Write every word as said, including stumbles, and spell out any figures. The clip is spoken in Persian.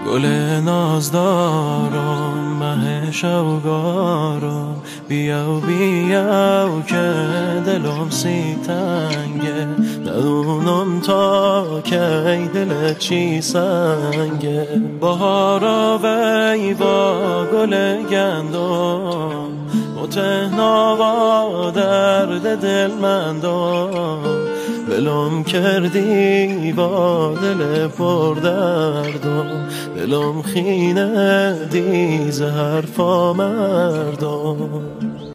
گل نازدارم مه شوگارم، بیاو بیاو که دلم سی تنگه، ندونم تا کی دل چی سنگه. بهارا وی با گل گندم، و تهنا درد دل مندم، بلم کردی با دل پر دردم، دلم خینه دی ز حرفا مردم.